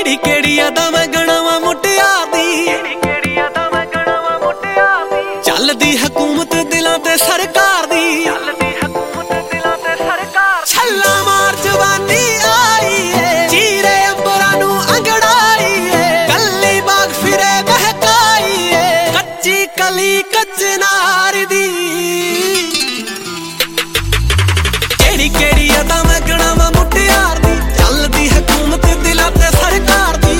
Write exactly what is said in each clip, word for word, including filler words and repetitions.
केड़ी केड़ी अदा मैं गणावा मुटियार दी, चलदी हुकूमत दिलां ते सरकार दी। छल्ला मार जवानी आई है, चीरे अंबरां नूं अंगड़ाई है, कल्ली बाग फिरे बहकाई है, कच्ची कली कचनार दी। केड़ी केड़ी अदा मैं गणावा मुटियार दी, चलदी हुकूमत दिलां ते सरकार दी।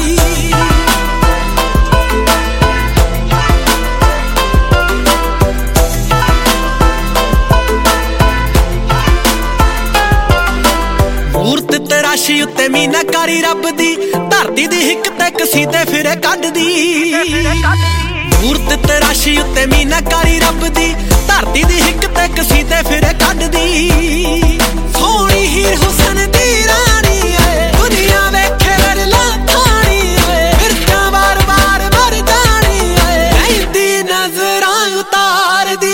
मूरत तराशी उत्ते मीनाकारी रब दी, धरती दी हिक ते कसीदे फिरे कड्डदी। मूरत तराशी उत्ते मीनाकारी रब दी, धरती दी हिक ते कसीदे फिरे कड्डदी। सोहणी हीर हुसन दी रानी है, दुनिया वेखे वरला खानी है, फिरदा बार बार मर जानी है, रहिंदी नजरां उतार दी।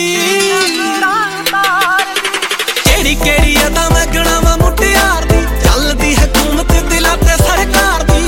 केड़ी केड़ी अदा मैं गणावा मुटियार दी, चलदी हुकूमत दिलां ते सरकार दी।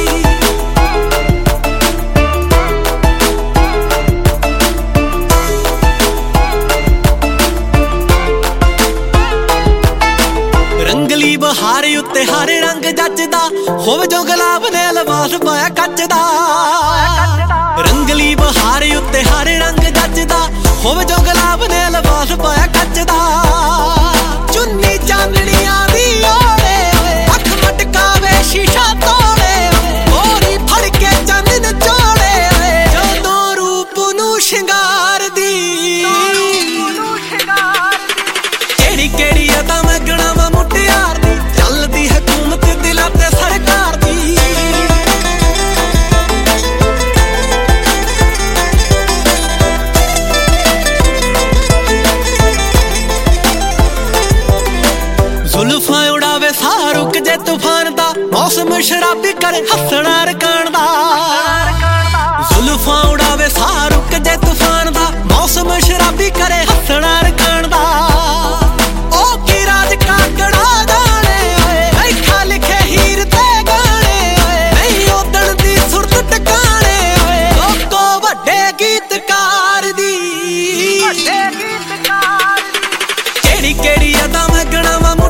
रंगली बहार उत्ते हर रंग जचदा, होवे जो गुलाब ने लिबास पाया कच दा। रंगली बहार उत्ते हर रंग जचदा, होवे जो गुलाब ने लिबास पाया कच दा। चुन्नी चांदनियां दी ओढ़े, अख मटकावे शीशा तोड़े, होरी फड़ के चंद नचोड़े, जदों रूप नूं शिंगार दी। केड़ी केड़ी अदा मैं गणावा मुटियार दी, चलदी हुकूमत दिलां ते सरकार दी। जुल्फां उड़ावे साह रुक जे तूफान दा, मौसम शराबी करे हसना रकान दा। जुल्फां उड़ावे साह रुक जे तूफान दा, मौसम शराबी करे हसना रकान दा। ओ की राज काकड़ा जाने, लिखा लिखे हीर ते गाने, नहीं ओदण दी सुरत टकाने, लोको वड्डे गीतकार दी। केड़ी केड़ी अदा मैं गणावा